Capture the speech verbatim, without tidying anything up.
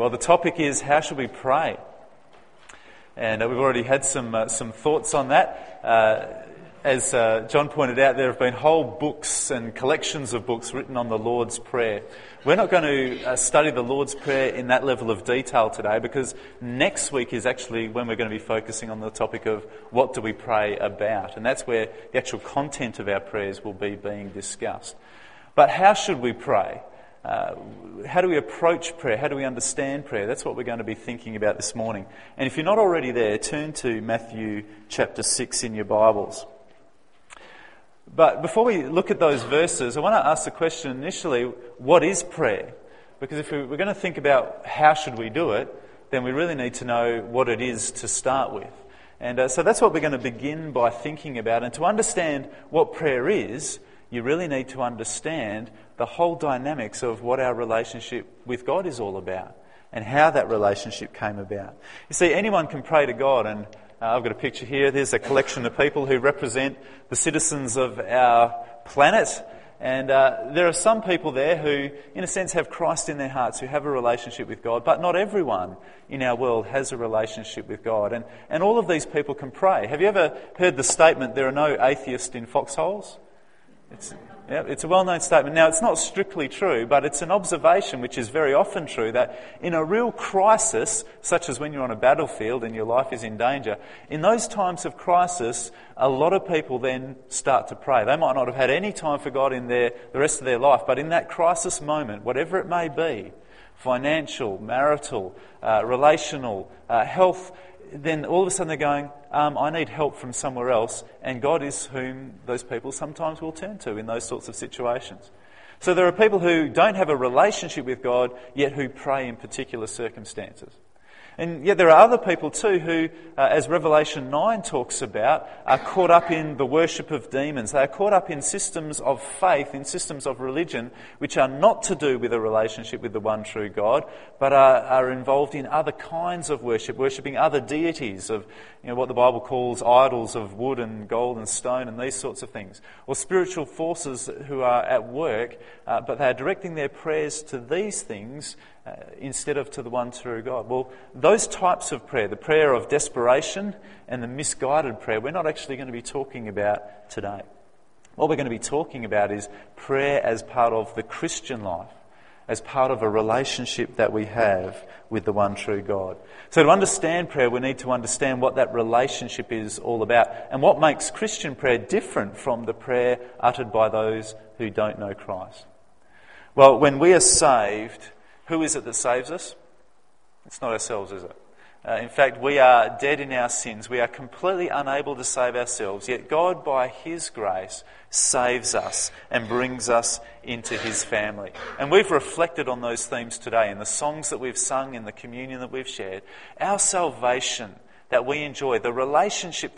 Well, the topic is, how should we pray? And uh, we've already had some uh, some thoughts on that. Uh, as uh, John pointed out, there have been whole books and collections of books written on the Lord's Prayer. We're not going to uh, study the Lord's Prayer in that level of detail today, because next week is actually when we're going to be focusing on the topic of what do we pray about. And that's where the actual content of our prayers will be being discussed. But how should we pray? Uh, how do we approach prayer? How do we understand prayer? That's what we're going to be thinking about this morning. And if you're not already there, turn to Matthew chapter six in your Bibles. But before we look at those verses, I want to ask the question initially, what is prayer? Because if we're going to think about how should we do it, then we really need to know what it is to start with. And uh, so that's what we're going to begin by thinking about. And to understand what prayer is, you really need to understand the whole dynamics of what our relationship with God is all about and how that relationship came about. You see, anyone can pray to God, and uh, I've got a picture here. There's a collection of people who represent the citizens of our planet, and uh, there are some people there who, in a sense, have Christ in their hearts, who have a relationship with God, but not everyone in our world has a relationship with God, and, and all of these people can pray. Have you ever heard the statement, there are no atheists in foxholes? It's, yeah, it's a well-known statement. Now, it's not strictly true, but it's an observation which is very often true, that in a real crisis, such as when you're on a battlefield and your life is in danger, in those times of crisis, a lot of people then start to pray. They might not have had any time for God in their, the rest of their life, but in that crisis moment, whatever it may be, financial, marital, uh, relational, uh, health, then all of a sudden they're going, um, I need help from somewhere else, and God is whom those people sometimes will turn to in those sorts of situations. So there are people who don't have a relationship with God, yet who pray in particular circumstances. And yet there are other people too who, uh, as Revelation nine talks about, are caught up in the worship of demons. They are caught up in systems of faith, in systems of religion, which are not to do with a relationship with the one true God, but are, are involved in other kinds of worship, worshipping other deities of, you know, what the Bible calls idols of wood and gold and stone and these sorts of things. Or spiritual forces who are at work, uh, but they are directing their prayers to these things Uh, instead of to the one true God. Well, those types of prayer, the prayer of desperation and the misguided prayer, we're not actually going to be talking about today. What we're going to be talking about is prayer as part of the Christian life, as part of a relationship that we have with the one true God. So to understand prayer, we need to understand what that relationship is all about and what makes Christian prayer different from the prayer uttered by those who don't know Christ. Well, when we are saved, who is it that saves us? It's not ourselves, is it? Uh, in fact, we are dead in our sins. We are completely unable to save ourselves. Yet God, by His grace, saves us and brings us into His family. And we've reflected on those themes today in the songs that we've sung, in the communion that we've shared. Our salvation that we enjoy, the relationship